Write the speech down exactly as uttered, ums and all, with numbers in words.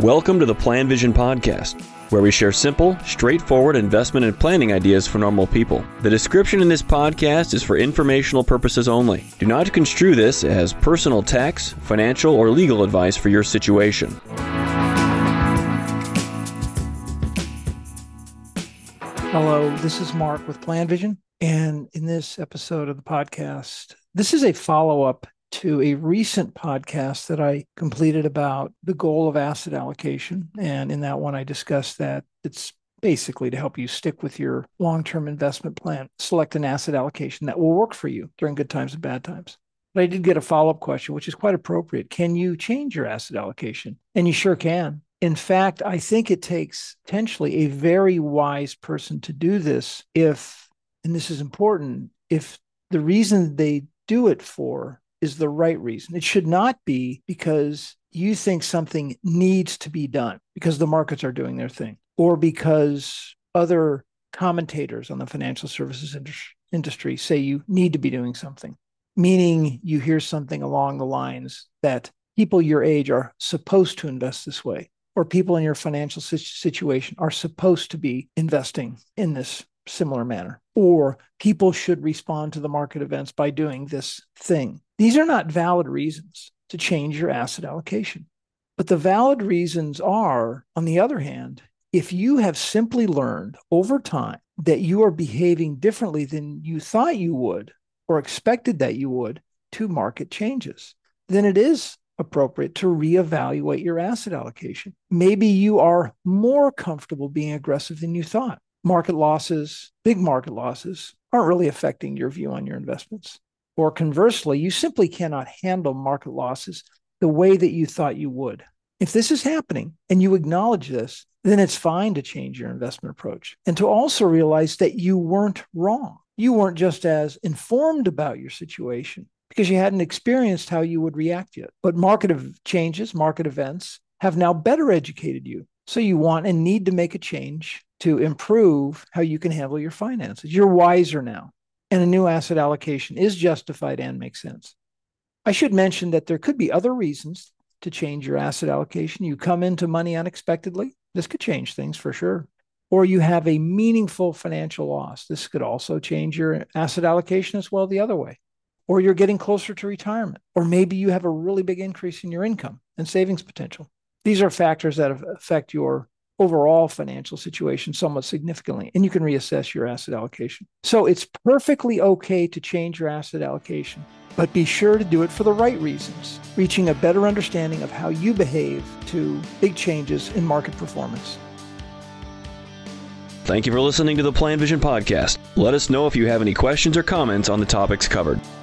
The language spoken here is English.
Welcome to the Plan Vision Podcast, where we share simple, straightforward investment and planning ideas for normal people. The description in this podcast is for informational purposes only. Do not construe this as personal tax, financial, or legal advice for your situation. Hello, this is Mark with Plan Vision, and in this episode of the podcast, this is a follow-up to a recent podcast that I completed about the goal of asset allocation. And in that one, I discussed that it's basically to help you stick with your long-term investment plan. Select an asset allocation that will work for you during good times and bad times. But I did get a follow-up question, which is quite appropriate. Can you change your asset allocation? And you sure can. In fact, I think it takes potentially a very wise person to do this if, and this is important, if the reason they do it for is the right reason. It should not be because you think something needs to be done because the markets are doing their thing, or because other commentators on the financial services industry say you need to be doing something, meaning you hear something along the lines that people your age are supposed to invest this way, or people in your financial situation are supposed to be investing in this similar manner, or people should respond to the market events by doing this thing. These are not valid reasons to change your asset allocation. But the valid reasons are, on the other hand, if you have simply learned over time that you are behaving differently than you thought you would or expected that you would to market changes, then it is appropriate to reevaluate your asset allocation. Maybe you are more comfortable being aggressive than you thought. Market losses, big market losses, aren't really affecting your view on your investments. Or conversely, you simply cannot handle market losses the way that you thought you would. If this is happening and you acknowledge this, then it's fine to change your investment approach and to also realize that you weren't wrong. You weren't just as informed about your situation because you hadn't experienced how you would react yet. But market changes, market events have now better educated you. So you want and need to make a change to improve how you can handle your finances. You're wiser now, and a new asset allocation is justified and makes sense. I should mention that there could be other reasons to change your asset allocation. You come into money unexpectedly. This could change things for sure. Or you have a meaningful financial loss. This could also change your asset allocation as well the other way. Or you're getting closer to retirement. Or maybe you have a really big increase in your income and savings potential. These are factors that affect your overall financial situation somewhat significantly, and you can reassess your asset allocation. So it's perfectly okay to change your asset allocation, but be sure to do it for the right reasons, reaching a better understanding of how you behave to big changes in market performance. Thank you for listening to the Plan Vision Podcast. Let us know if you have any questions or comments on the topics covered.